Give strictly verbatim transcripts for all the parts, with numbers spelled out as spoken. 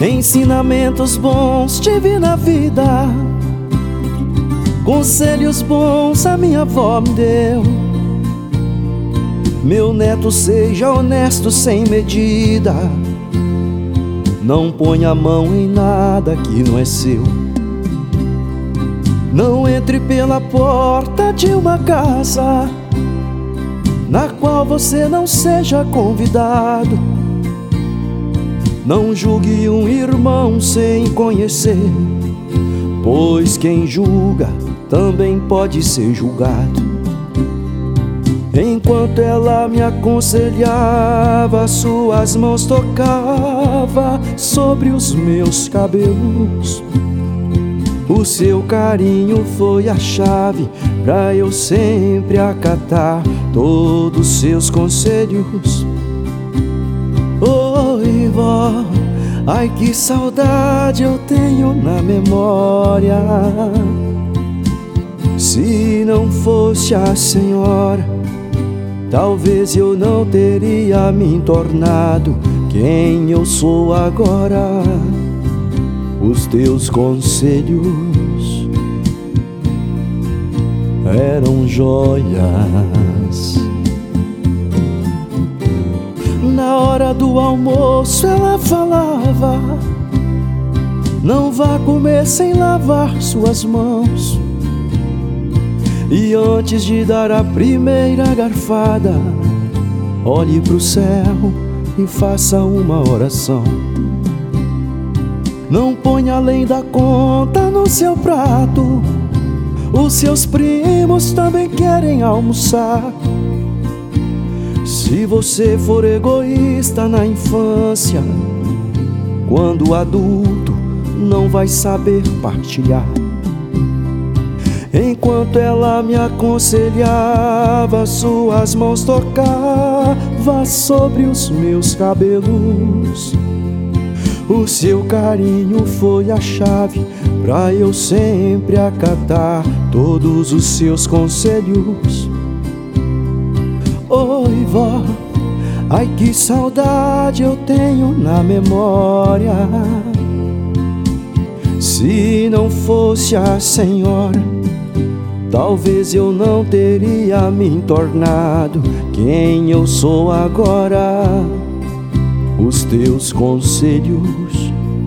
Ensinamentos bons tive na vida, conselhos bons a minha avó me deu. Meu neto, seja honesto sem medida, não ponha a mão em nada que não é seu. Não entre pela porta de uma casa na qual você não seja convidado. Não julgue um irmão sem conhecer, pois quem julga também pode ser julgado. Enquanto ela me aconselhava, suas mãos tocava sobre os meus cabelos. O seu carinho foi a chave pra eu sempre acatar todos os seus conselhos. Oi, vó, ai que saudade eu tenho na memória. Se não fosse a senhora, talvez eu não teria me tornado quem eu sou agora. Os teus conselhos eram joias. Na hora do almoço ela falava: não vá comer sem lavar suas mãos. E antes de dar a primeira garfada, olhe pro céu e faça uma oração. Não ponha além da conta no seu prato, os seus primos também querem almoçar. Se você for egoísta na infância, quando adulto não vai saber partilhar. Enquanto ela me aconselhava, suas mãos tocava sobre os meus cabelos. O seu carinho foi a chave pra eu sempre acatar todos os seus conselhos. Oi, vó, ai que saudade eu tenho na memória. Se não fosse a senhora, talvez eu não teria me tornado quem eu sou agora. Os teus conselhos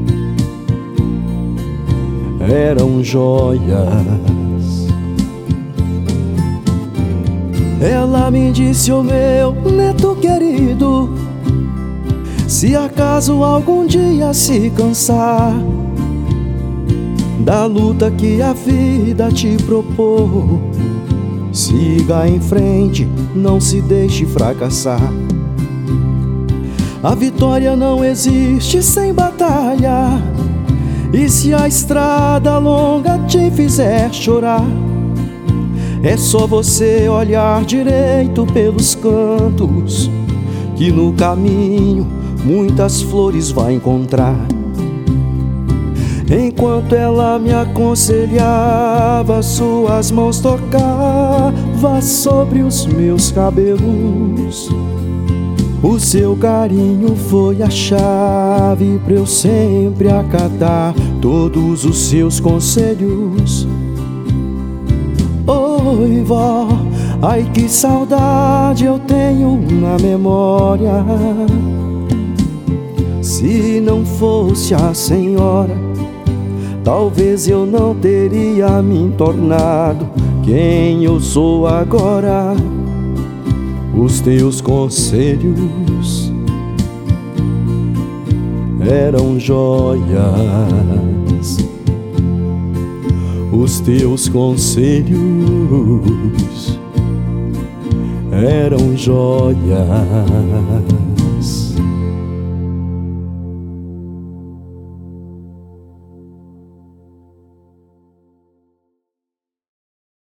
eram joias. Ela me disse: ô meu neto querido, se acaso algum dia se cansar da luta que a vida te propôs, siga em frente, não se deixe fracassar. A vitória não existe sem batalha, e se a estrada longa te fizer chorar, é só você olhar direito pelos cantos, que no caminho muitas flores vai encontrar. Enquanto ela me aconselhava, suas mãos tocava sobre os meus cabelos. O seu carinho foi a chave pra eu sempre acatar todos os seus conselhos. Oi, vó, ai que saudade eu tenho na memória. Se não fosse a senhora, talvez eu não teria me tornado quem eu sou agora. Os teus conselhos eram joias. Os teus conselhos eram joias.